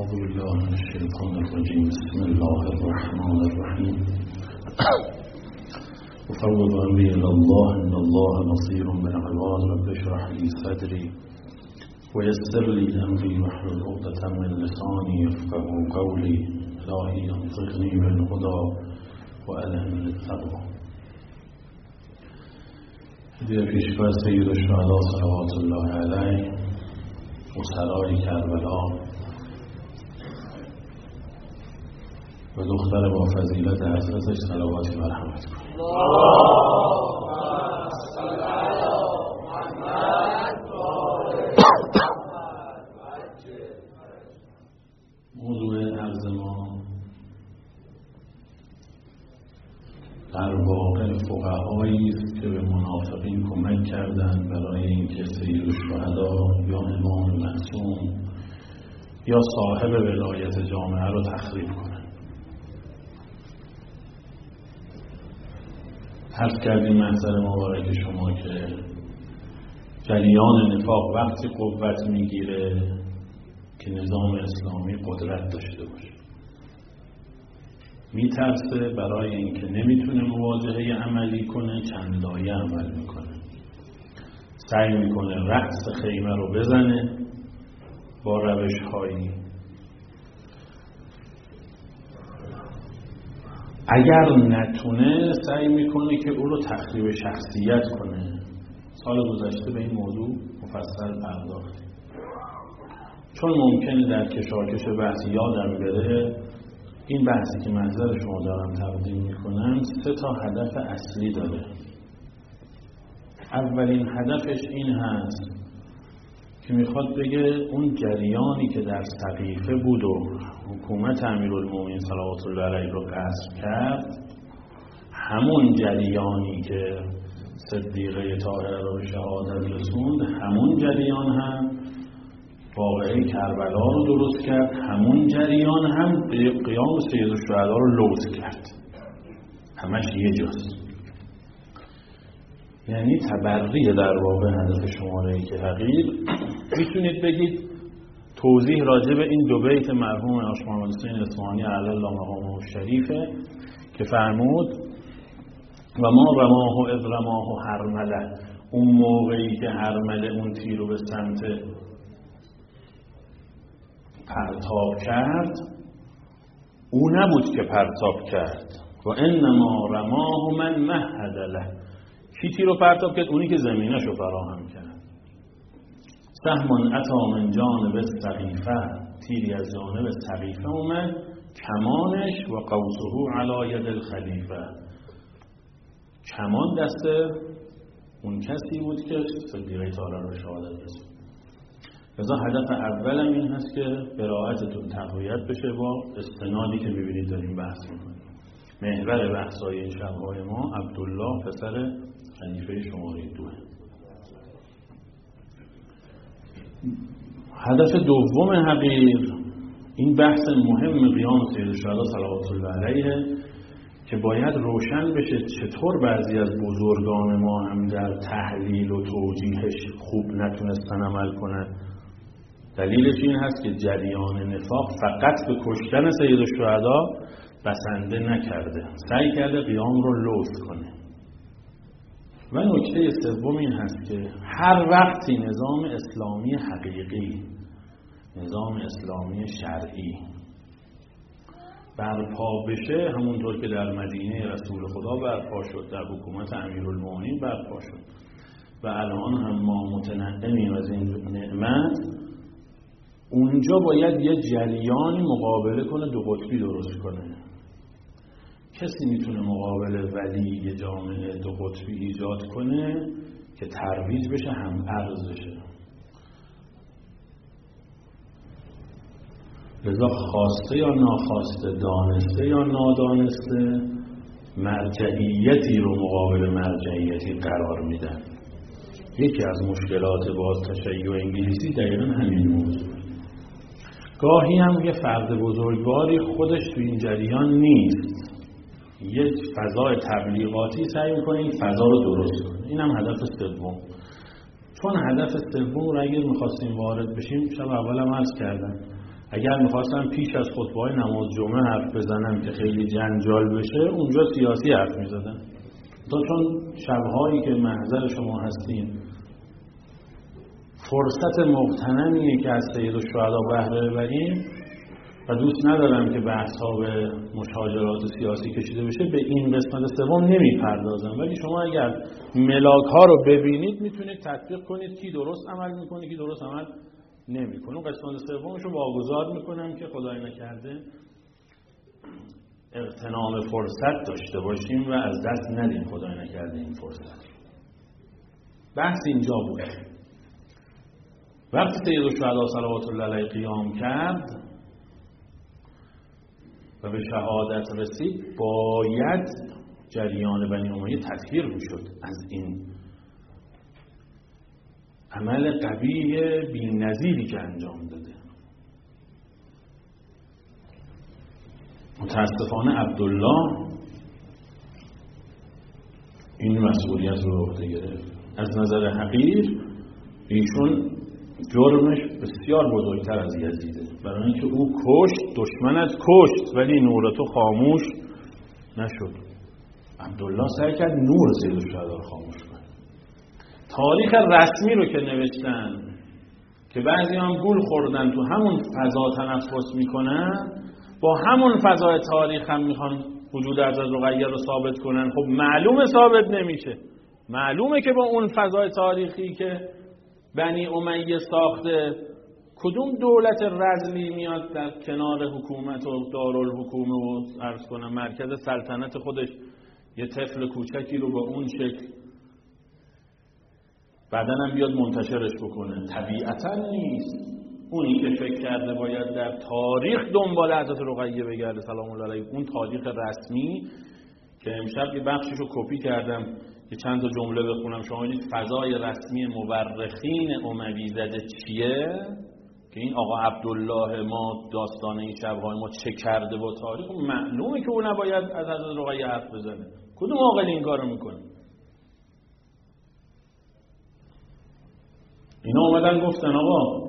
أعوذ بالله من الشيطان الرجيم. بسم الله الرحمن الرحيم. أفوض أمري إلى الله إن الله بصير بالعباد. رب اشرح لي صدري ويسر لي أمري واحلل عقدة من لساني يفقهوا قولي. إلهي أنطقني بالهدى وألهمني التقوى. در پیشگاه سید الشهدا صلوات الله علیه و سرای کربلا و دختر با فضیلت حضرتش صلواتی مرحمت کنید. موضوع عرض ما در واقع فقهایی است که به منافقین کمک کردند برای اینکه سید الشهدا یا امام معصوم یا صاحب ولایت جامعه رو تخریب کنند. عرض کردیم محضر مبارک شما که جریان نفاق وقتی قوت میگیره که نظام اسلامی قدرت داشته باشه. میترسه برای اینکه نمیتونه مواجهه عملی کنه چند لایه عمل میکنه. سعی میکنه رأس خیمه رو بزنه با روش هایی. اگر نتونه سعی میکنه که او رو تخریب شخصیت کنه. سال گذشته به این موضوع مفصل پرداختیم. چون ممکنه در کشاکش بحث یادم بره، این بحثی که منظر شما دارم تقدیم میکنم 3 هدف اصلی داره. اولین هدفش این هست که میخواد بگه اون جریانی که در سقیفه بود و حکومت امیرالمومنین صلوات الله علیه رو غصب کرد، همون جریانی که صدیقه طاهره رو به شهادت رسوند، همون جریان هم واقعه کربلا رو درست کرد، همون جریان هم قیام سید الشهدا رو لوث کرد. همش یه جاست. یعنی تبریه در واقع هدف شماره که حقیر. میتونید بگید توضیح راجع به این 2 بیت مرحوم حاج محمد حسین اصفهانی علی الله مقامه الشریفه که فرمود و ما رماه اذ رماه هرمله. اون موقعی که هرمله اون تیر رو به سمت پرتاب کرد، او نبود که پرتاب کرد. و انما رماه من مهد له. کی تیر رو پرتاب کرد؟ اونی که زمینش رو فراهم کرد. سهم اتی من جانب السقیفه. تیری از جانب سقیفه اومد، کمانش و قوسه علی ید الخلیفه. کمان دست اون کسی بود که صدیقه طاهره رو شهادت رسوند. لذا هدف اولم این هست که قرائتتون تقویت بشه با استنادی که می‌بینید داریم بحث می‌کنیم. محور بحث‌های این شب‌های ما عبدالله پسر خلیفه شماره 2. هدف دوم حقیر این بحث مهم قیام سید الشهدا صلوات الله علیه که باید روشن بشه چطور بعضی از بزرگان ما هم در تحلیل و توجیهش خوب نتونستن عمل کنن. دلیلش این هست که جریان نفاق فقط به کشتن سید الشهدا بسنده نکرده، سعی کرده قیام رو لوث کنه. و نکته سوم این هست که هر وقتی نظام اسلامی حقیقی، نظام اسلامی شرعی برپا بشه، همونطور که در مدینه رسول خدا برپا شد، در حکومت امیرالمومنین برپا شد و الان هم ما متنعمیم از این نعمت، اونجا باید یه جریانی مقابله کنه، 2 قطبی درست کنه. کسی میتونه مقابل ولی جامعه 2 قطبی ایجاد کنه که ترویج بشه، هم ارز بشه. لذا خواسته یا ناخواسته، دانسته یا نادانسته، مرجعیتی رو مقابل مرجعیتی قرار میدن. یکی از مشکلات باز تشیع انگلیسی دقیقا همین موضوع. گاهی هم یه فرد بزرگواری خودش تو این جریان نیست، یه فضای تبلیغاتی سعی میکنه این فضا رو درست کنه. این هم هدف سوم. چون هدف سوم رو اگر میخواستیم وارد بشیم، شب اول هم عرض کردم، اگر میخواستم پیش از خطبه‌های نماز جمعه حرف بزنم که خیلی جنجال بشه، اونجا سیاسی حرف میزدم. تا چون شبهایی که محضر شما هستین فرصت مغتنمیه که از سید الشهدا بهره ببریم و دوست ندارم که بحث‌ها به مشاجرات سیاسی کشیده بشه، به این قسمت سوم نمیپردازم. ولی شما اگر ملاک‌ها رو ببینید میتونید تطبیق کنید کی درست عمل میکنه کی درست عمل نمیکنه. قسمت سومش رو واگذار میکنم که خدای نکرده اغتنام فرصت داشته باشیم و از دست ندیم خدای نکرده این فرصت. بحث اینجا بود. وقتی سید الشهدا صلوات الله علیه قیام کرد و به شهادت رسید، باید جریان بنی امیه تطهیر میشد از این عمل قبیح بی‌نظیری که انجام داده. متاسفانه عبدالله این مسئولیت رو به عهده گرفت. از نظر حقیر ایشون جرمش بسیار بزرگتر از یزیده، برای اینکه او کشت، دشمنت کشت ولی نور تو خاموش نشد. عبدالله سعی کرد نور سید الشهدا رو خاموش کنه. تاریخ رسمی رو که نوشتن که بعضی هم گول خوردن تو همون فضا تنفس میکنن، با همون فضای تاریخ هم میخوان وجود حضرت رقیه رو ثابت کنن. خب معلومه ثابت نمیشه. معلومه که با اون فضای تاریخی که بنی امیه ساخته، کدوم دولت رذلی میاد در کنار حکومت و دارالحکومه و عرض کنم مرکز سلطنت خودش یه طفل کوچکی رو با اون شکل بعدن هم بیاد منتشرش بکنه؟ طبیعتا نیست. اونی که فکر کرده باید در تاریخ دنبال حضرت رقیه بگرده سلام الله علیه، اون تاریخ رسمی که امشب یه بخشش رو کپی کردم که چند تا جمله بخونم شما ببینید فضای رسمی مورخین اموی زده چیه، که این آقا عبدالله ما داستان این شب‌های ما چه کرده با تاریخ. معلومه که اون نباید از حضرت رقیه حرف بزنه. کدوم عاقل این کارو میکنه؟ اینا اومدن گفتن آقا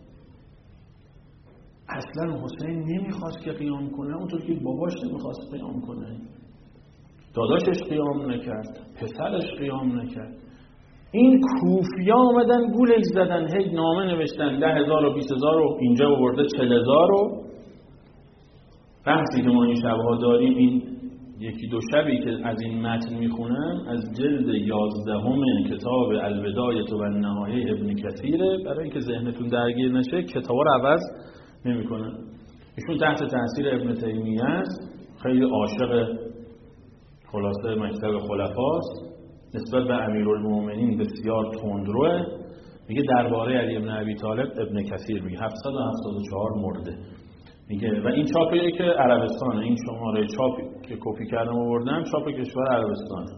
اصلا حسین نمیخواست که قیام کنه، اونطور که باباش نمیخواست قیام کنه، داداشش قیام نکرد، پسرش قیام نکرد. این کوفیا آمدن گولش زدن، هی نامه نوشتن 10,000 و 20,000 و اینجا آورده 40,000 و بحثی که ما این شبها داریم، این یکی دو شبی که از این متن میخونم از جلد 11 کتاب البدایه و النهایه ابن کثیره، برای اینکه ذهنتون درگیر نشه کتابا رو عوض نمیکنن. ایشون تحت تاثیر ابن تیمیه است، خیلی عاشق خلاصه مکتب خلفاست، نسبت به امیرالمومنین بسیار تندروه. میگه درباره علی بن ابی طالب ابن کثیر میگه 774 مرده. میگه و این چاپیه که عربستانه، این شماره چاپی که کپی کردم آوردم چاپ کشور عربستانه.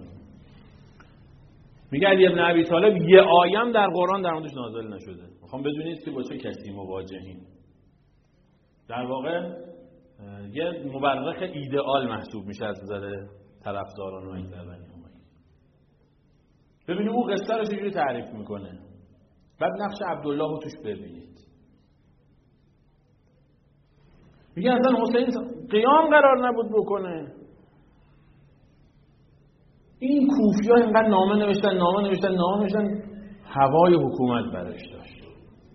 میگه علی بن ابی طالب یه آیم در قرآن در موردش نازل نشده. میخوام بدونید که با چه کسی مواجهیم. در واقع یه مورخ ایدئال محسوب میشه از نظر طرفداران و این در بنی امیه. ببینید او قصه رو چجوری تعریف میکنه، بعد نقش عبدالله رو توش ببینید. میگه اصلا حسین قیام قرار نبود بکنه. این کوفی‌ها اینقدر نامه نوشتن هوای حکومت برش داشت.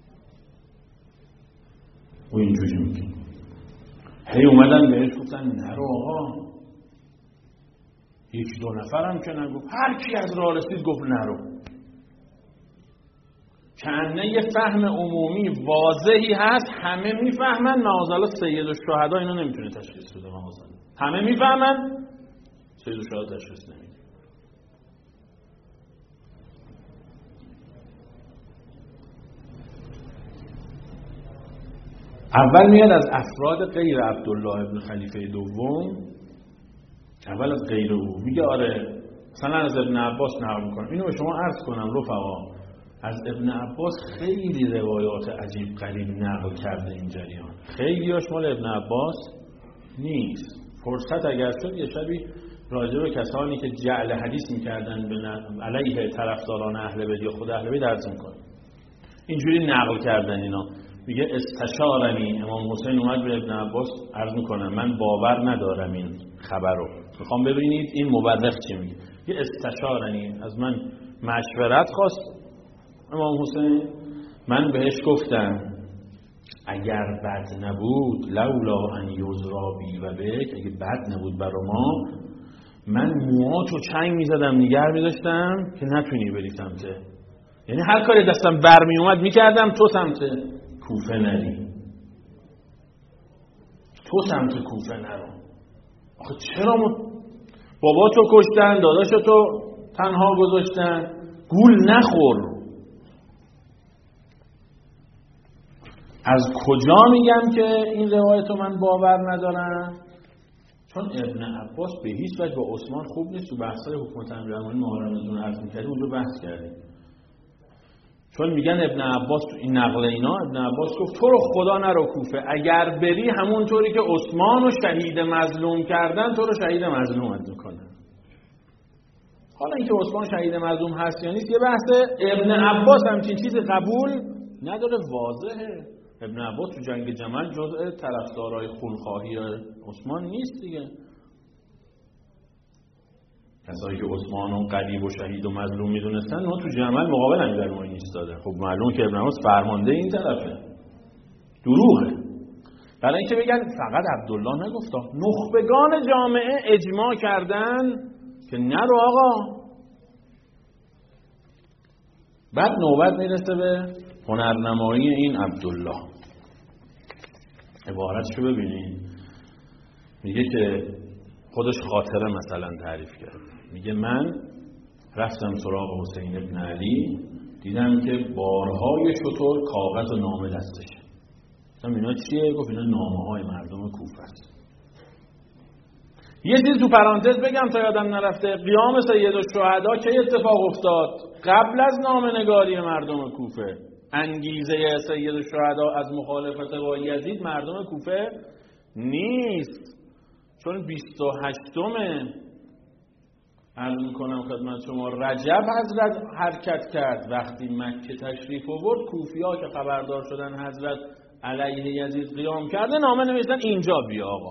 و اینجوری میگه هی اومدن بهش گفتن نرو آقا، یکی دو نفرم که نگفت، هر کی از راه رسید گفت نرو. کنه یه فهم عمومی واضحی هست، همه میفهمن، معاذالله سید الشهدا اینو نمیتونه تشخیص بده. معاذالله همه میفهمن، سید الشهدا تشخیص نمیده. اول میاد از افراد غیر عبدالله ابن خلیفه دوم، اول از غیر او میگه آره مثلا از ابن عباس نقل میکنم. اینو به شما عرض کنم رفقا، از ابن عباس خیلی روایات عجیب غریب نقل کرده این جریان، خیلی هاش مال ابن عباس نیست. فرصت اگر شد یه شبی راجع به کسانی که جعل حدیث میکردن علیه طرفداران اهل بیت یا خود اهل بیت درس میکنه. اینجوری نقل کردن اینا. میگه استشارنی، امام حسین اومد به ابن عباس عرض میکنه من باور ندارم این خبر رو، میخوام ببینید این مورخ چی میگه. یه استشارنی، از من مشورت خواست امام حسین، من بهش گفتم اگر بد نبود لولا ان یزرا بی و بک، اگه بد نبود برا ما، من موهاتو چنگ میزدم نگه میداشتم که نتونی بری سمته، یعنی هر کاری دستم برمی اومد میکردم تو سمت کوفه نری، تو سمت کوفه نرو. آخه چرا بابا تو کشتن، داداش تو تنها گذاشتن، گول نخور. از کجا میگم که این روایتو من باور ندارم؟ چون ابن عباس به هیچ وجه با عثمان خوب نیست. تو بحثای حکومت امیرالمومنین ماهرانه‌تون عرض می‌کردیم اونجا بحث کردیم. چون میگن ابن عباس تو این نقل اینا، ابن عباس گفت تو رو خدا نرو کوفه، اگر بری همونطوری که عثمان رو شهید مظلوم کردن تو رو شهید مظلوم میکنن. حالا اینکه عثمان شهید مظلوم هست یا نیست یه بحثه. ابن عباس همچین چیزی قبول نداره، واضحه. ابن عباس تو جنگ جمل جزء طرفدارای خونخواهی عثمان نیست دیگه. کسایی که عثمان اون قریب و شهید و مظلوم میدونستن اونا تو جمل مقابل امیرالمومنین ایستاده. خب معلوم که ابن عباس فرمانده این طرفه. دروغه. برای اینکه بگن فقط عبدالله نگفتا، نخبگان جامعه اجماع کردن که نرو آقا. بعد نوبت میرسه به هنرنمایی این عبدالله. عبارتشو ببینید، میگه که خودش خاطره مثلا تعریف کرد. میگه من رفتم سراغ حسین ابن علی، دیدم که بارهای شتر کاغذ و نامه دستشه. گفتم اینا چیه؟ گفت اینا نامه های مردم کوفه است. یه چیز تو پرانتز بگم تا یادم نرفته، قیام سید الشهدا چه اتفاق افتاد؟ قبل از نامه‌نگاری مردم کوفه. انگیزه سید الشهدا از مخالفت با یزید مردم کوفه نیست، چون 28م عرض میکنم خدمت شما رجب حضرت حرکت کرد. وقتی مکه تشریف آورد، کوفی‌ها که خبردار شدن حضرت علیه یزید قیام کرده نامه نوشتن اینجا بیا آقا.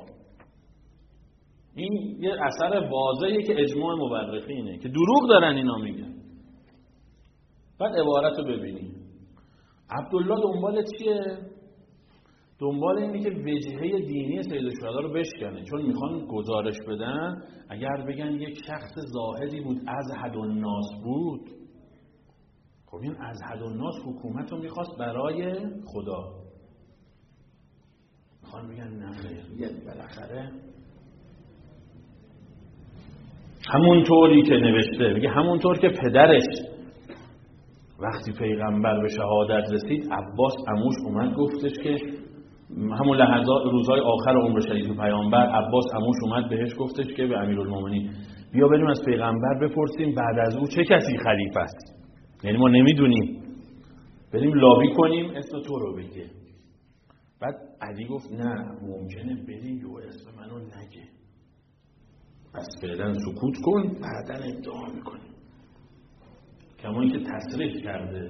این یه اثر واضحه که اجماع مورخینه که دروغ دارن اینا میگن. بعد عبارت رو ببینیم. عبدالله دنبال چیه؟ دنبال اینه که وجهه دینی سید الشهدا رو بشکنه، چون میخوان گزارش بدن اگر بگن یک شخص زاهدی بود ازهد الناس بود، خب این ازهد الناس حکومت رو میخواست برای خدا. میخوان بگن نه خیر، بالاخره همونطوری که نوشته، میگه همونطور که پدرش وقتی پیغمبر به شهادت رسید، عباس عموش اومد گفتش که همون لحظات روزهای آخر عمر شریف پیامبر، عباس عموش اومد بهش گفتش که به امیرالمومنین بیا بریم از پیغمبر بپرسیم بعد از او چه کسی خلیفه است، یعنی ما نمیدونیم، بریم لابی کنیم اسم تو رو بگه. بعد علی گفت نه ممکنه بری و اسم منو نگه، پس فعلا سکوت کن بعدن ادعا میکنیم. کما اینکه تصریح کرده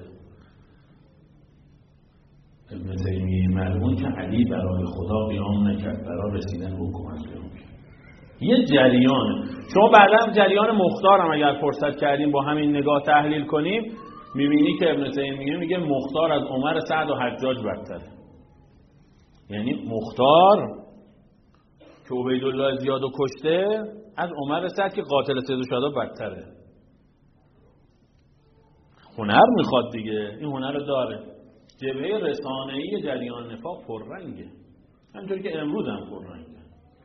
ابن تیمیه مرمون که علی برای خدا قیام نکرد، برای رسیدن به حکومت قیام کرد. یه جریانه. شما بعدا جریان مختار هم اگر فرصت کردیم با همین نگاه تحلیل کنیم، میبینی که ابن تیمیه میگه مختار از عمر سعد و حجاج بدتره. یعنی مختار که عبیدالله زیادو کشته از عمر سعد که قاتل سید الشهدا بدتره. هنر میخواد دیگه، این هنر رو داره. جبهه رسانه‌ای جریان نفاق پررنگه، همونطوری که امروز هم پررنگه.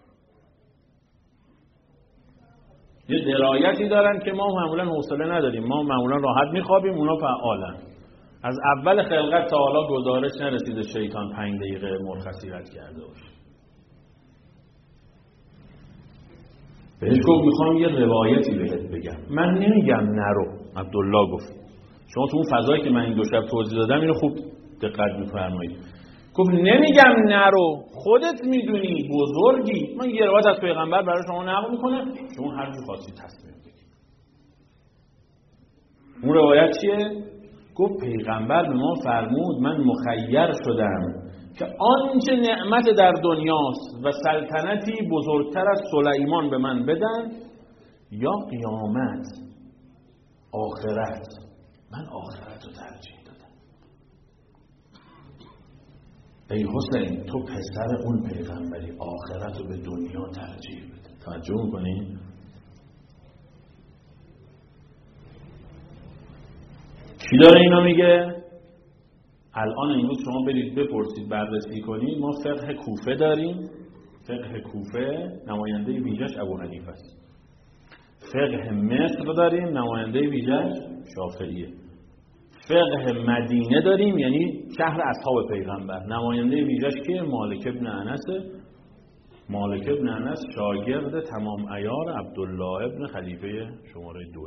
یه درایتی دارن که ما معمولا حوصله نداریم، ما معمولا راحت میخوابیم، اونا فعالن. از اول خلقت تا حالا گزارش نرسیده شیطان 5 دقیقه مرخصی رد کرده باشه. بهش گفت میخوام یه روایتی بهت بگم. من نمیگم نرو، عبدالله گفت. شما تو اون فضایی که من این دو شب توضیح دادم اینو خوب دقت بفرمایید. گفت نمیگم نرو، خودت میدونی بزرگی، من یه روایت از پیغمبر برای شما نقل میکنم، شما هر چی خواستی تصمیم بگیر. اون روایت چیه؟ گفت پیغمبر به ما فرمود من مخیر شدم که آنچه نعمت در دنیاست و سلطنتی بزرگتر از سلیمان به من بدن یا قیامت، آخرت. من آخرت رو ترجیح دادم. ای حسین تو پسر اون پیغمبری، آخرت رو به دنیا ترجیح بده. توجه میکنی؟ کی داره اینو میگه؟ الان امروز شما برید بپرسید بررسی کنید، ما فقه کوفه داریم. فقه کوفه نماینده ویژه‌اش ابو حنیفه است. فقه مصر داریم، نماینده ویژه‌اش شافعیه. فقه مدینه داریم، یعنی شهر اصحاب پیغمبر، نماینده ویژه‌اش که مالک ابن انسه. مالک ابن انس شاگرد تمام عیار عبدالله ابن خلیفه شماره 2.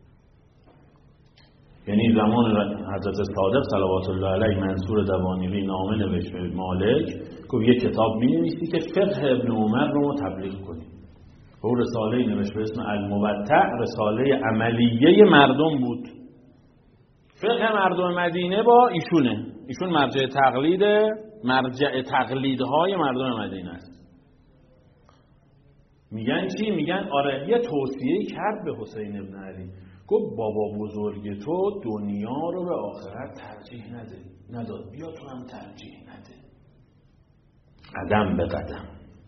یعنی زمان حضرت صادق صلوات الله علیه منصور دوانیقی نامه نوشت به مالک، گفت یک کتاب می‌نویسی که فقه ابن عمر رو ما تبلیغ کنیم. او رساله نوشت به اسم المبتع، رساله عملیه مردم بود. فقه مردم مدینه با ایشونه. ایشون مرجع تقلیدهای مردم مدینه است. میگن چی؟ میگن آره یه توصیه کرد به حسین ابن علی، گفت بابا بزرگ تو دنیا رو به آخرت ترجیح نداد، بیا تو هم ترجیح نده. قدم به قدم.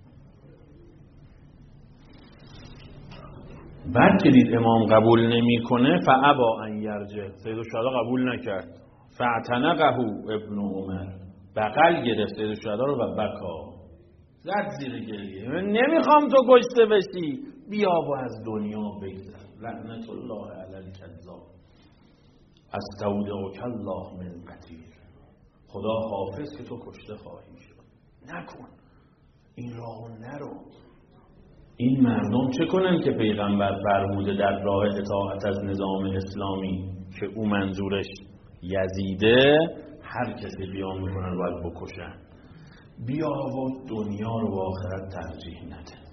بعد که دید امام قبول نمیکنه فابا ان یرجع، سید الشهدا قبول نکرد. فاعتنقه ابن عمر، بغل گرفت سید الشهدا رو و بکا، زد زیر گریه. من نمیخوام تو کشته بشی، بیا و از دنیا بگذر. لعنت الله علی الکذاب، استودعک الله من قتیل. خدا حافظ که تو کشته خواهی شد. نکن این راهو، نرو. این مردم چه کنن که پیغمبر فرموده در راه اطاعت از نظام اسلامی که او منظورش یزیده، هر کسی بیان میکنن باید بکشن. بیا و دنیا رو با آخرت ترجیح نده.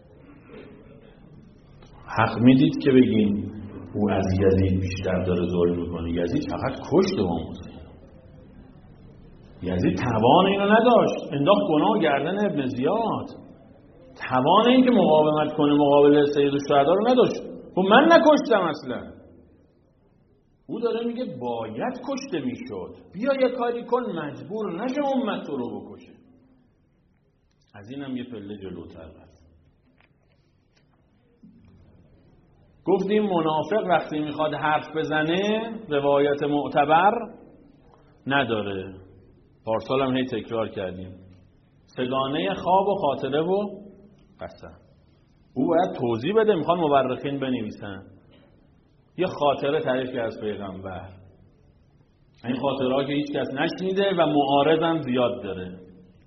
حق میدید که بگین او از یزید بیشتر داره ظلم میکنه. یزید فقط کشت امام حسین. یزید توان اینو نداشت، انداخت گناه گردن ابن زیاد. توان این که مقاومت کنه مقابل سید الشهدا رو نداشت. خب من نکشتم اصلا. او داره میگه باید کشته میشد، بیا یه کاری کن مجبور نشه امت رو بکشه. از اینم یه پله جلوتر رفت. گفتیم منافق وقتی میخواد حرف بزنه روایت معتبر نداره. پارسال هم هی تکرار کردیم، سگانه خواب و خاطره و قسم. او باید توضیح بده، میخوان مورخین بنویسن یه خاطره تعریف کرد از پیغمبر. این خاطره ها که هیچ کس نشنیده و معارض هم زیاد داره.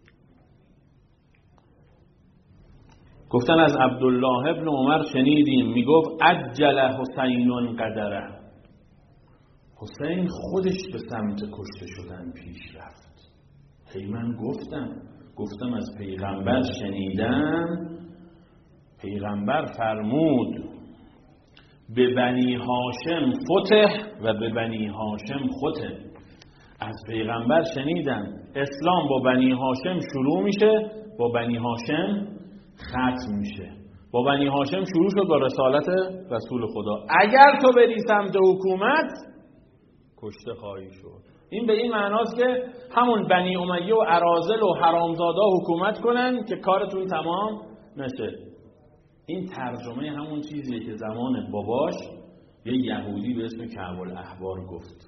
گفتن از عبدالله ابن عمر شنیدیم میگفت عجل حسین قدره، حسین خودش به سمت کشته شدن پیش رفت. من گفتم از پیغمبر شنیدم، پیغمبر فرمود به بنی هاشم فتح و به بنی هاشم ختم. از پیغمبر شنیدم اسلام با بنی هاشم شروع میشه، با بنی هاشم ختم میشه. با بنی هاشم شروع شد با رسالت رسول خدا. اگر تو بری سمت حکومت کشته خواهی شد. این به این معناست که همون بنی امیه و اراذل و حرامزاده حکومت کنن که کارتون تمام نشه. این ترجمه همون چیزیه که زمان باباش یه یهودی به اسم کعب الاحبار گفت.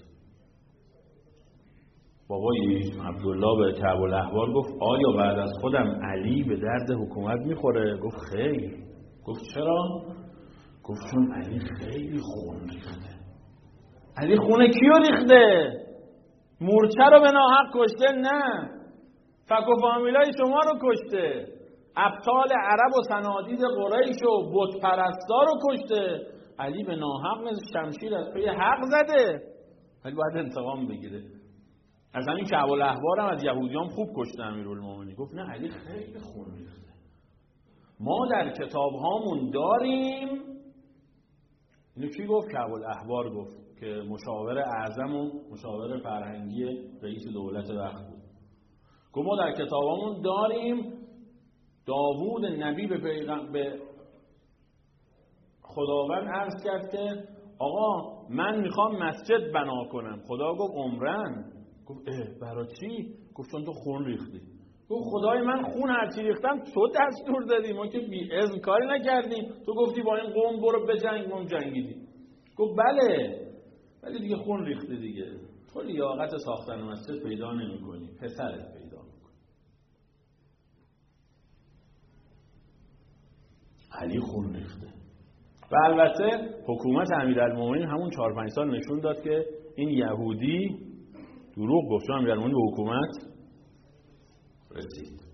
بابای عبدالله به کعب الاحبار گفت آیا بعد از خودم علی به درد حکومت میخوره؟ گفت خیر. گفت چرا؟ گفت چون علی خیلی خون ریخته. علی خونه کیو ریخته؟ مورچه رو به ناحق کشته؟ نه، فک و فامیلای شما رو کشته، ابطال عرب و صنادید قریش و بت پرستا رو کشته. علی به ناحق مثل شمشیر از پی حق زده، ولی باید انتقام بگیره. از همین کعب الاحبار هم از یهودیان خوب کشته امیرالمومنین. گفت نه علی خیلی خون ریخته. ما در کتاب هامون داریم اینو کی گفت؟ کعب الاحبار گفت که مشاور اعظم و مشاور فرهنگی رئیس دولت وقت بود. گفت ما در کتابامون داریم داوود نبی به خداوند عرض کرد که آقا من میخوام مسجد بنا کنم. خدا گفت عمرن. گفت برای چی؟ گفت چون تو خون ریختی. گفت خدای من خون هرچی ریختم تو دستور دادی، ما که بی اذن کاری نکردیم، تو گفتی با این قوم برو بجنگ، ما جنگیدیم. گفت بله ولی دیگه خون ریختی دیگه، تو لیاقت ساختن مسجد پیدا نمی کنی، پسرت پیدا میکنی. علی خون ریخته. و البته حکومت امیرالمومنین همون 4-5 سال نشون داد که این یهودی دروغ گفت، امیرالمومنین به حکومت رسید.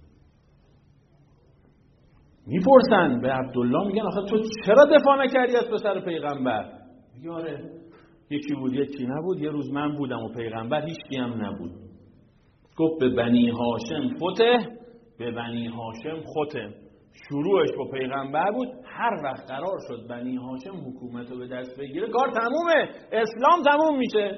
میپرسن به عبدالله، میگن آخه تو چرا دفاع نکردی از پسر پیغمبر؟ میگه آره یکی بود یکی نبود، یه روز من بودم و پیغمبر هیچکی هم نبود. گفت به بنی هاشم فتح، به بنی هاشم ختم. شروعش با پیغمبر بود، هر وقت قرار شد بنی هاشم حکومت رو به دست بگیره کار تمومه، اسلام تموم میشه.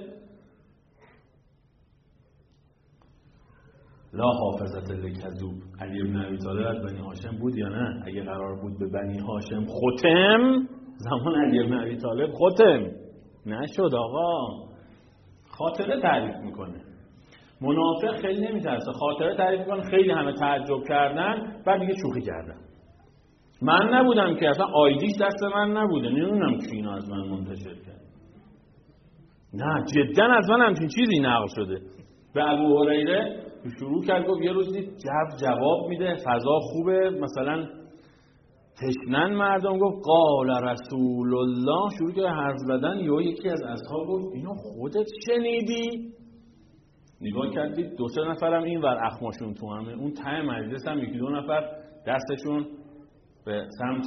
لا حافظت لکذوب. علی بن ابی طالب از بنی هاشم بود یا نه؟ اگه قرار بود به بنی هاشم ختم، زمان علی بن ابی طالب ختم نشد. آقا خاطره تعریف میکنه، منافق خیلی نمیترسه، خاطره تعریف میکنه. خیلی همه تعجب کردن، بعد دیگه شوخی کردن. من نبودم که، اصلا آیدیش دست من نبوده، نمیدونم کی اینو از من منتشر کرد. نه جدا از من همچین چیزی نقل شده. به ابو هریره شروع کرد، گفت یه روز دید جواب میده، فضا خوبه، مثلا تشنن مردم. گفت قال رسول الله، شروع کرد حرف زدن. یکی از اصحاب گفت اینو خودت شنیدی؟ نگاه کردید 2-3 نفرم این ور اخماشون تو همه، اون ته مجلس هم 1-2 نفر دستشون به سمت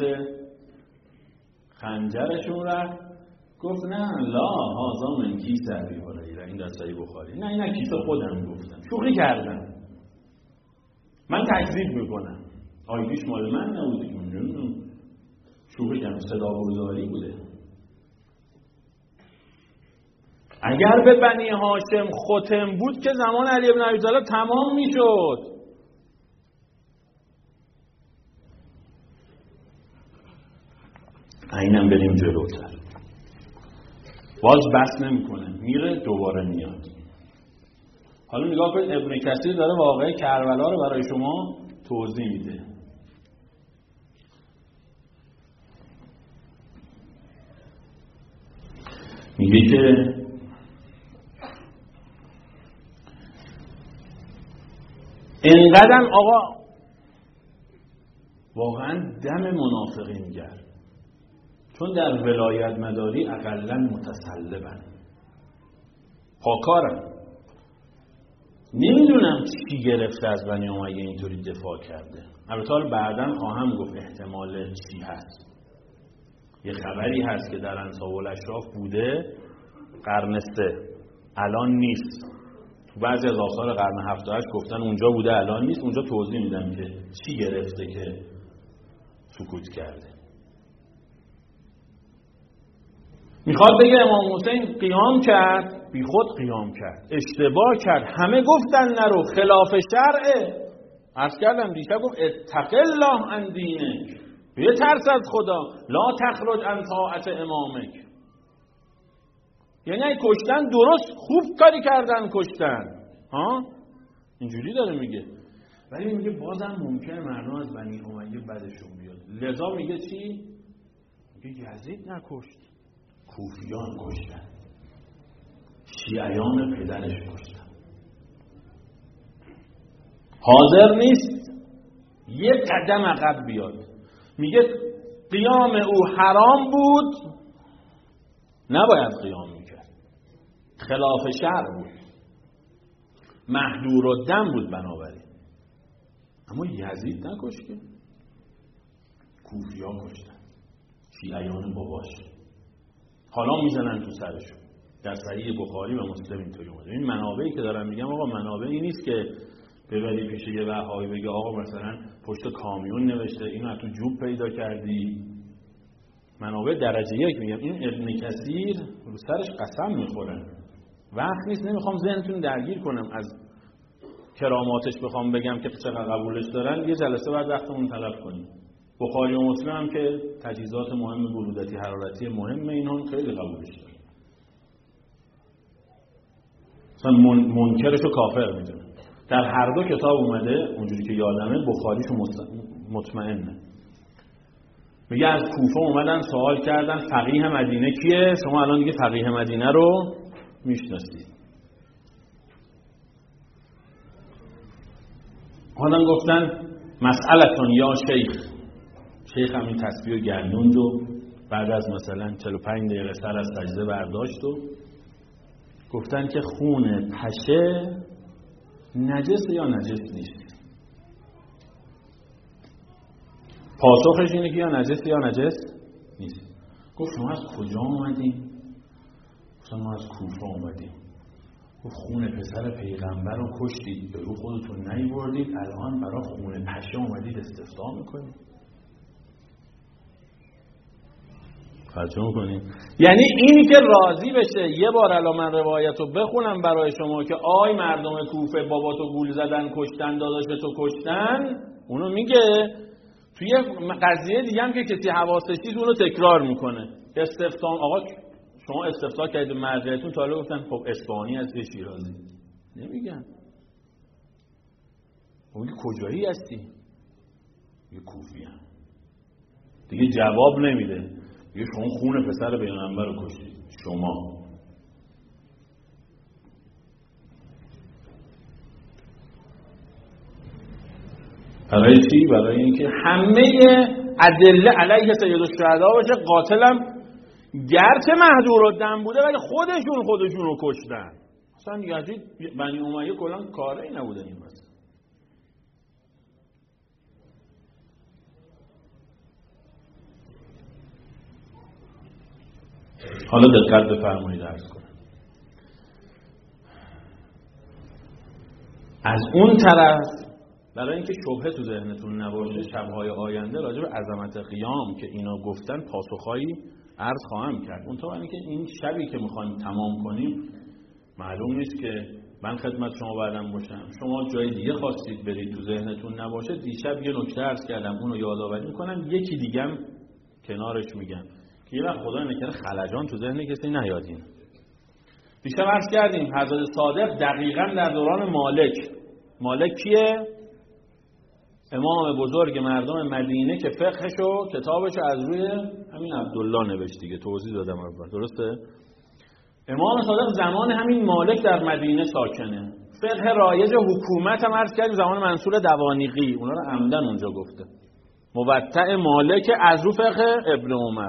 خنجرشون رفت. گفت نه لا هازا من کیس ابی هریره، این دستای بخاری، نه اینا کیس خودم گفتم، شوخی کردم، من تکذیب میکنم، آیدیش مال من نبوده، شوخی کردم، صدا برداری بوده. اگر به بنی هاشم ختم بود که زمان علی بن ابی طالب تمام میشد. اینم بریم جلوتر. باز بس نمیکنه، میره دوباره میاد. حالا نگاه کنید، ابن کثیر داره واقعه کربلا رو برای شما توضیح میده. میگه که اینقدر آقا واقعا دم منافقین گرد، چون در ولایت مداری اقلا متسلبن، پاکارن. نمیدونم چی گرفته از بنی امیه اینطوری دفاع کرده. البته بعداً خواهم گفت احتمال چی هست. یه خبری هست که در انصاب الاشراف بوده قرن 3، الان نیست. تو بعضی از آثار قرن 7 گفتن اونجا بوده الان نیست. اونجا توضیح میدم که چی گرفته که سکوت کرده. میخواد بگه امام حسین قیام کرد، بی خود قیام کرد، اشتباه کرد، همه گفتن نرو، خلاف شرعه. عرض کردم دیشب، گفت اتق الله عن دینک، بترس از خدا، لا تخرج عن طاعت امامک. یعنی کشتن درست، خوب کاری کردن کشتن، ها اینجوری داره میگه. ولی میگه بازم ممکنه مردم از بنی امیه بدشون بیاد. لذا میگه چی؟ میگه یزید نکشت، کوفیان کشتن، شیعیان پدرش کشتن. حاضر نیست یه قدم عقب بیاد. میگه قیام او حرام بود، نباید قیام میکرد، خلاف شرع بود، محدور الدم بود بنابراین. اما یزید نکشت که، کوفیا کشتن، شیعیان باباش. حالا میزنن تو سرشون. در صحیح بخاری و مسلم اینطوری اومده. این منابعی که دارم میگم آقا، منابعی نیست که ببری پیش یه وهابی بگه آقا مثلا پشت کامیون نوشته اینو از تو جوب پیدا کردی. منابع درجه یک میگم. این ابن کثیر رو سرش قسم میخوره. وقت نیست، نمیخوام ذهنتون درگیر کنم از کراماتش بخوام بگم که چقدر قبولش دارن. یه جلسه بعد وقتمون طلب کنیم. بخاری و مسلم هم که تجهیزات مهم برودتی حرارتی مهم اینها خیلی قبولش دارن. مثلا منکرشو کافر میدونه. در هر دو کتاب اومده اونجوری که یادمه، بخاریشو مطمئنه. میگه از کوفه اومدن سوال کردن فقیه مدینه کیه؟ شما الان دیگه فقیه مدینه رو میشناسید. حالا گفتن مسئلتون یا شیخ هم این تسبیح گردوند و بعد از مثلا 45 دقیقه سر از سجده برداشت و گفتن که خون پشه نجس یا نجس نیست؟ پاسخش اینه که یا نجس یا نجس نیست. گفت شما از کجا اومدیم؟ گفتن ما از کوفه اومدیم. گفت خون پسر پیغمبر رو کشتید، به رو خودتون نیوردید، الان برای خون پشه اومدید استفتاء میکنید. توجه میکنید؟ یعنی اینی که راضی بشه یه بار الان من روایت رو بخونم برای شما که آی مردم کوفه باباتو گول زدن کشتن داداشتو کشتن، اونو میگه. توی قضیه دیگه هم که کسی حواسش نیست اونو تکرار میکنه. استفتاء آقا شما استفتاء کردید مرجعتون، تا حالا گفتن خب اصفهانی هستی شیرازی؟ نمیگن. اون کجایی هستی؟ یه کوفی هم. دیگه جواب نمیده. دیگه شما خون پسر پیغمبر رو کشتید. شما برای چی؟ برای اینکه همه ادله علیه سید الشهدا باشه. قاتلم گرچه مهجور الدم بوده ولی خودشون رو کشتن. اصلا یزید بنی امیه کلا کاری نبوده این مثلا. حالا دقت بفرمایید عرض کنم. از اون طرف برای اینکه شبهه تو ذهنتون نباشه، شب‌های آینده راجع به عظمت قیام که اینا گفتن پاسخهایی عرض خواهم کرد. اون طور که این شبی که میخوایم تمام کنیم معلوم نیست که من خدمت شما بعدم باشم، شما جای دیگه خواستید برید تو ذهنتون نباشه. دیشب یه نکته عرض کردم، اونو یادآوری میکنم، یکی دیگم کنارش میگم که یه وقت خدا نکنه خلجان تو ذهن کسی نیادین. دیشب عرض کردیم حضرت صادق دقیقاً در دوران مالک کیه؟ امام بزرگ مردم مدینه که فقهشو کتابشو از روی همین عبدالله نوشت دیگه، توضیح دادم اول، درسته؟ امام صادق زمان همین مالک در مدینه ساکنه. فقه رایج حکومت هم عرض کردیم زمان منصور دوانیقی، اونا رو عمدن اونجا گفته. موطأ مالک از رو فقه ابن عمر.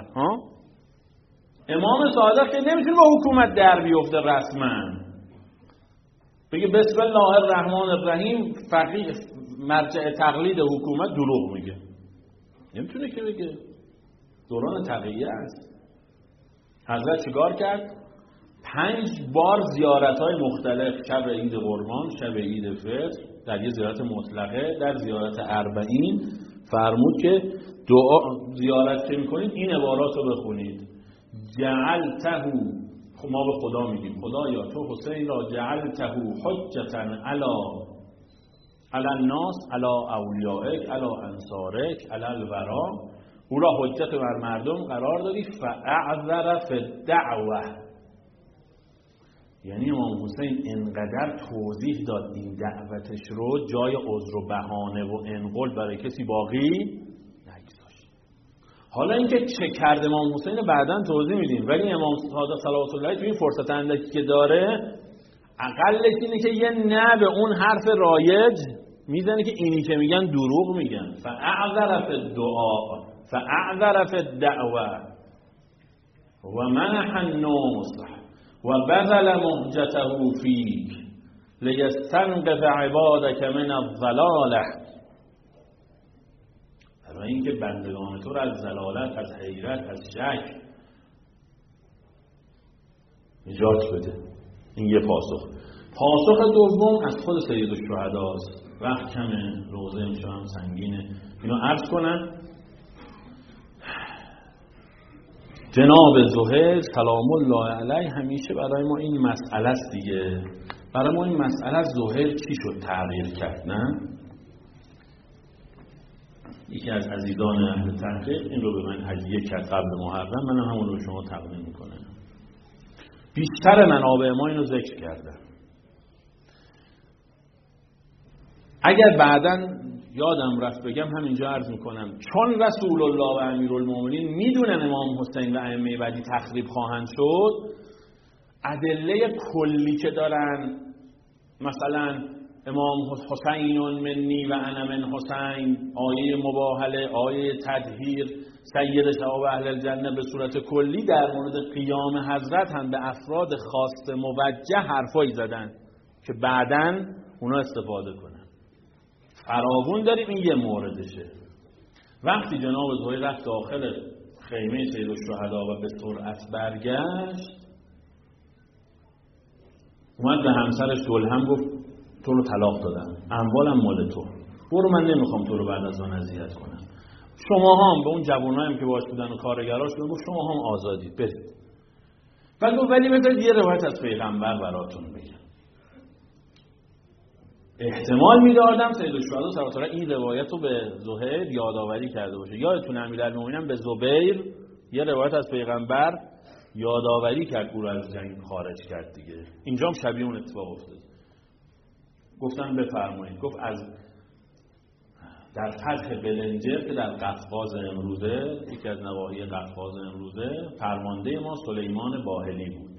امام صادق که نمیتونه با حکومت در بیفته رسما، بگه بسم الله الرحمن الرحیم، فقیه مرجع تقلید حکومت دروغ میگه. نمیتونه که بگه. دوران تقیه است. حضرت چیکار کرد؟ 5 بار زیارت‌های مختلف، شب عید قربان، شب عید فطر، در یه زیارت مطلقه، در زیارت اربعین فرمود که دعا زیارت که میکنید این عبارات رو بخونید: جعلته، ما به خدا میگیم خدایا تو حسین را جعلته حجتا علی الناس، علی اولیائک، علی انصارک، علی الورا، او را حجت بر مردم قرار دادی. فاعذر فی الدعوه، یعنی امام حسین انقدر توضیح داد این دعوتش رو، جای عذر و بهانه و انقل برای کسی باقی نگذاشت. حالا اینکه چه کرد امام حسین بعداً توضیح میدیم، ولی امام صادق صلوات الله علیه توی این فرصت اندکی که داره اقلش اینه که یه نه به اون حرف رایج میزنه که اینی که میگن دروغ میگن. فاعذر فی الدعاء، فاعذر فی الدعوه و منح النصح و بذل مهجته فیک لیستنقذ عبادک من الضلاله، برای اینکه بندگان تو را از ضلالت، از حیرت، از شک نجات بده. این یه پاسخ. پاسخ دوم از خود سید الشهداست. وقت کمه، روزه امشب هم سنگینه، اینو عرض کنن. جناب زهیر سلام الله علیه همیشه برای ما این مسئله است دیگه. برای ما این مسئله زهیر چی شد تغییر کرد؟ نه؟ یکی از عزیزان اهل تحقیق این رو به من هدیه کرد قبل محرم، من همون رو شما تقدیم میکنم. بیشتر منابع ما اینو ذکر کردن. اگر بعداً یادم رفت بگم همینجا عرض میکنم، چون رسول الله و امیرالمومنین میدونن امام حسین و ائمه بعدی تخریب خواهند شد، ادله کلی که دارن، مثلا امام حسین منی و انا من حسین، آیه مباهله، آیه تطهیر، سید شباب اهل الجنه، به صورت کلی در مورد قیام حضرت هم به افراد خاص موجه حرفایی زدن که بعداً اونا استفاده کنن. فراوون داریم، این یه موردشه. وقتی جناب زهیر رفت داخل خیمه سید الشهدا و به سرعت برگشت، اومد به همسرش دلهم گفت تو رو طلاق دادم، اموالم مال تو، برو، من نمیخوام تو رو بعد از آن اذیت کنم. شما هم به اون جوانایی که باش بودن و کارگراش گفت شما هم آزادید، برید. ولی بذارید یه روایت از پیغمبر براتون بگم. احتمال میدادم سید الشهدا صلوات الله این روایت رو به زهیر یادآوری کرده باشه. یادتون امیرالمومنین به زبیر یه روایت از پیغمبر یادآوری کرد، او رو از جنگ خارج کرد دیگه. اینجا هم شبیه اون اتفاق افتاد. گفتن بفرمایید. گفت از در فتح بلنجر که در قفقاز امروزه، یکی از نواحی قفقاز امروزه، فرمانده ما سلیمان باهلی بود.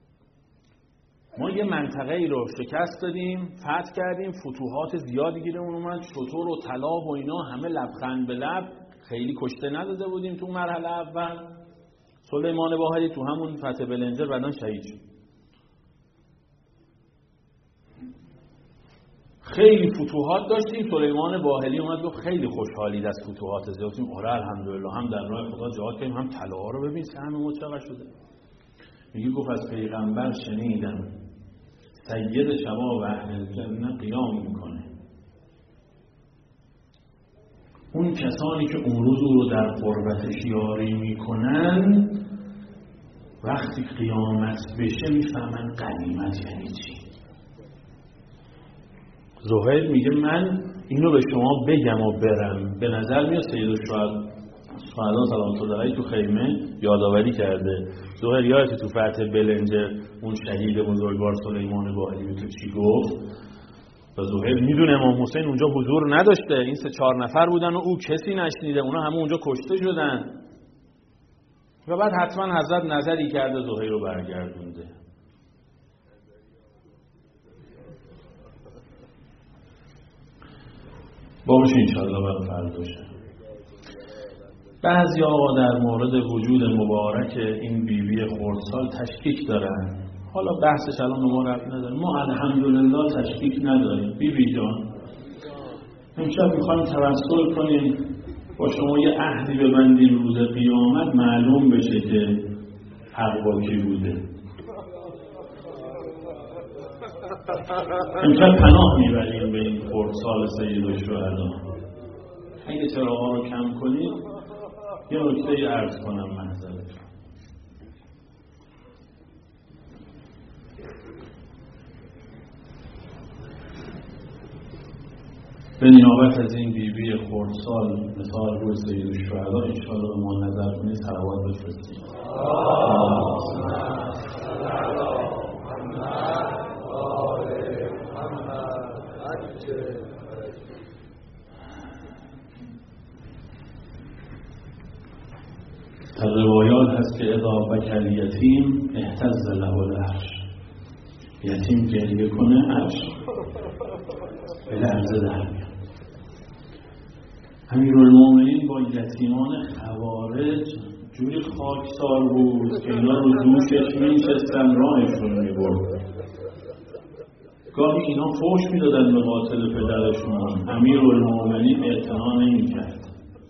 ما یه منطقه ای رو شکست دادیم، فتح کردیم، فتوحات زیادی گیرمون اومد، شتر و طلا و اینا همه لبخند به لب، خیلی کشته نداده بودیم تو مرحله اول. سلیمان باهلی تو همون فتح بلنجر بعداً شهید شد. خیلی فتوحات داشتیم. سلیمان باهلی اومد گفت خیلی خوشحالید از فتوحات زیاد. گفتیم آره الحمدلله، هم در راه خدا جهاد کردیم، هم طلا رو ببین سهم ما چقدر شده. میگه گفت از پیغمبر شنیدم سید شباب اهل الجنه قیام میکنه. اون کسانی که اون روز رو در قربتش یاری میکنن، وقتی قیامت بشه میفهمن غنیمت یعنی چی. زهیر میگه من اینو به شما بگم و برم. به نظر میاد سید الشهدا صلوات الله علیه تو خیمه یادآوری کرده. زهیر یادت تو فتح بلنجر اون شهید بزرگوار سلیمان باهلی تو چی گفت؟ و زهیر میدونه امام حسین اونجا حضور نداشته، این 3-4 نفر بودن و او کسی نشنیده، اونا همه اونجا کشته شدن. و بعد حتما حضرت نظری کرده زهیر رو برگردونده. بابش انشاءالله برای فرداشه. بعضی آقا در مورد وجود مبارک این بیبی خردسال تشکیک دارن. حالا بحثش الان ما ربط نداره. ما الحمدلله تشکیک نداریم. بیبی جان امشب میخوایم توسل کنیم با شما یه عهدی ببندیم روز قیامت معلوم بشه که حق با کی بوده. امشب پناه میبریم به این خردسال سید الشهدا. اگه چراغا رو کم کنید یه نکته عرض کنم محضرتون. به نیابت از این بیبی خردسال مثال روز سید الشهدا انشاءالله به ما نظر کنید صلوات بفرستید. در روایات هست که اذا بکى الیتیم اهتز له العرش. یتیم گریه کنه عرش به لرزه در میاد. امیرالمومنین با یتیمان خوارج جوری خاکسار بود که اینا رو دوشش میشستن راهشون میبرد. گاهی اینا فوش میدادن به قاتل پدرشون، امیرالمومنین اعتنا نمیکرد.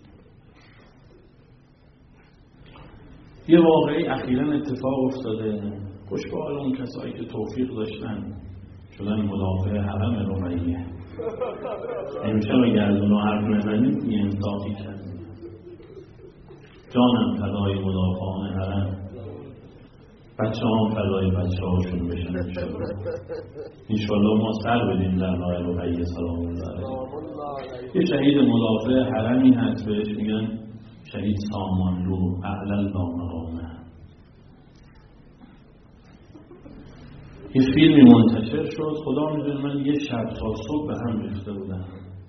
یه واقعی اخیراً اتفاق افتاده. خوش به حال اون کسایی که توفیق داشتن شدن مدافع حرم رمیه. امشب اگر از اونها حرف نزنید یه انصافی کردیم. جانم فدای مدافعان حرم، بچه هم فدای بچه هاشون بشن انشالله ما سر بدیم در راه رقیه سلام الله علیه. یه شهید مدافع حرمی هست بهش میگن شهید سامانلو اعلل دامرامه. یه فیلمی منتشر شد، خدا میدونه من یه شب تا صبح به هم ریخته بودم.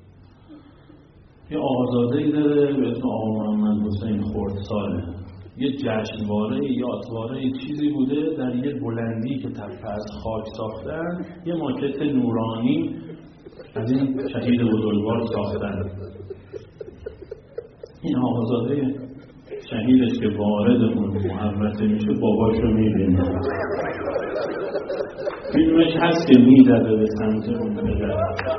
یه آقازاده‌ای داره به اسم آقا محمد حسین خردساله، یه جشنواره یا اتواره چیزی بوده در یه بلندی که تپه از خاک ساختن، یه ماکت نورانی از این شهید بزرگوار ساختن. این آقازاده شهیدش که وارد اون محوطه میشه باباش رو میبینه، فیلمش هست که میدوه به سمت اون پدر.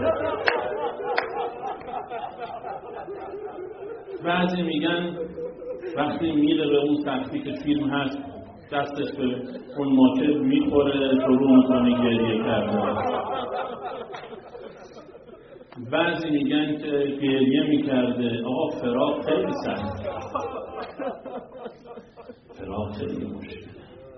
بعضی میگن وقتی میره به اون سختی که فیلم هست دستش به اون ماکت میخوره شروع میکنه گریه کرده. بعضی میگن که گریه میکرده. آقا فراق خیلی سخت، فراق خیلی مشکل.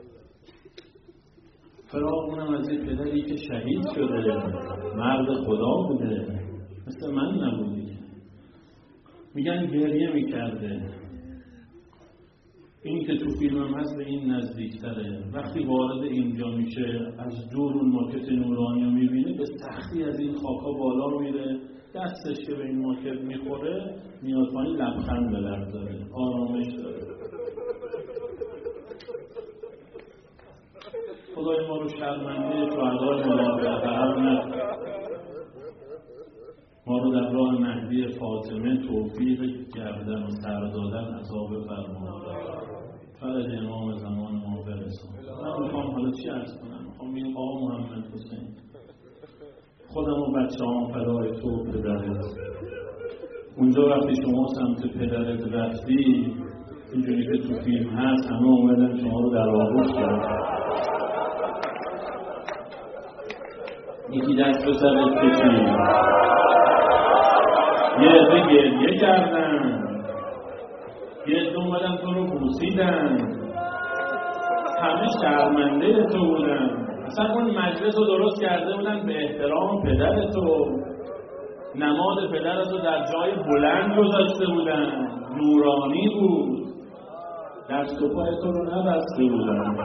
فراق اونم از این پدری که شهید شده، مرد خدا بوده، مثل من نبودی. میگن گریه میکرده. این که تو فیلم هم هست به این نزدیکتره. وقتی وارد اینجا میشه از دور اون ماکت نورانی رو میبینه، به سختی از این خاکا بالا میره، دستش که به این ماکت میخوره میاد پایین، لبخند به لب داره، آرامش داره. خدای ما رو شرمنده شهدای مدافع حرم نکنه. ما رو در راه مهدی فاطمه توفیق گردن و سر دادن عطا بفرما. فرج امام زمان ما برسان. من میخوام حالا چی عرض کنم؟ میخوام بگم آقا محمد حسین، خودم و بچه هم فدای تو پدرت. اونجا وقتی شما سمت پدرت رفتی، اینجوری که تو فیلم هست، همه اومدن شما رو در آغوش کردن، یکی دست به سرت کشید، یه عده گریه کردن، یه عده اومدن تو رو بوسیدن، همه شرمنده تو بودن. اصلا اون مجلس رو درست کرده بودن به احترام پدر تو، نماد پدر تو در جای بلند گذاشته بودن، نورانی بود، دست و پای تو رو نبسته بودن.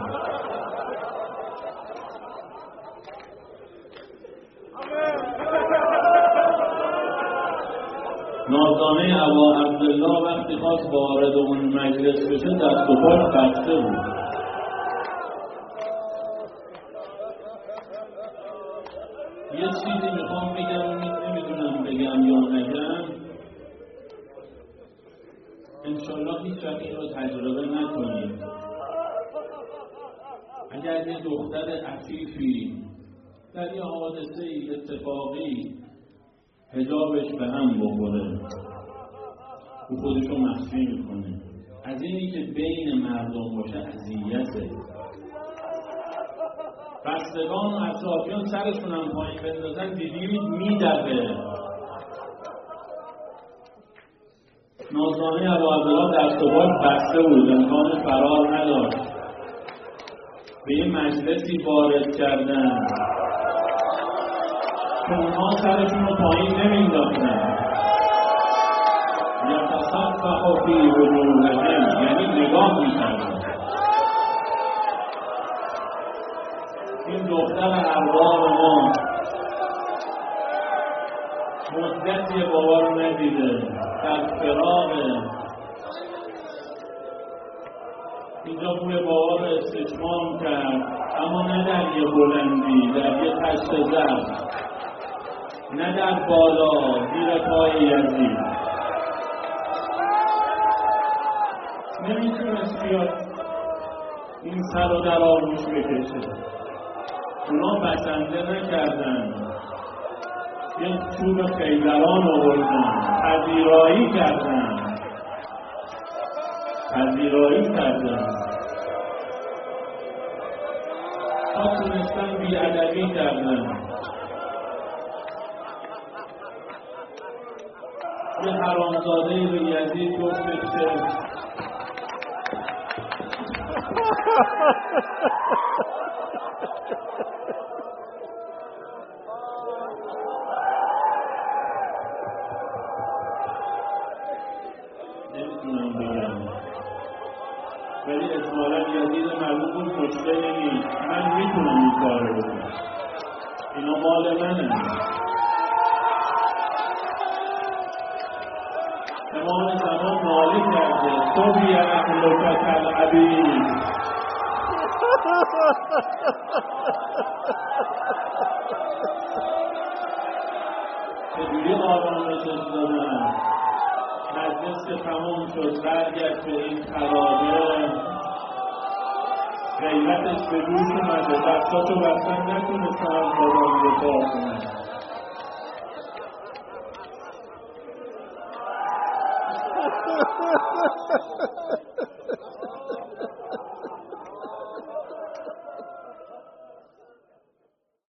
نازدانه ابا عبدالله وقتی خواست وارد اون مجلس بشه دست و پاش بسته بود. یه چیزی میخوام بگم، نمیدونم بگم یا نگم. انشالله هیچ وقت این رو تجربه نکنید. اگر یه دختر عفیفی در یه حادثه اتفاقی حجابش به هم بخوره، او خودشو مخفی میکنه، از اینی که بین مردم باشه اذیته. بستگان و اطرافیان سرشون هم پایین بندازن دیدید میدوه. نازدانه ابا عبدالله دست و پاش بسته بود، امکان فرار نداشت. به یه مجلسی وارد کردن که اونها سرشون رو پایین نمینداختن. یتصفح فی وجوههم، یعنی نگاه میکردن. این دختر ارواح ما مدتی بابا رو ندیده، در فراغه. اینجا بوی بابا رو استشمام کرد، اما نه در یه بلندی، در یه پشت زرد، نه در بالا زیر پای یزید. نمیتونست بیاد این سر رو در آغوش بکشه. اونا بسنده نکردن، یه چوب خیزران آوردن، پذیرایی کردن. تا تونستن بی‌ادبی کردن. یه حرامزادهی به یزید گفتش که نمیتونم بگم، ولی احتمالا یزید معلوم بود کشته نیست. من میتونم این کار رو بکنم، اینا مال منه. امام زمان ناله کرده صبحی اهلک العبید. چجوری آرامشش دادن؟ مجلس که تموم شد برگشت به این خرابه، غیرتش به روش اومده، دستاشو بستن نتونستن از بابام دفاع کنن.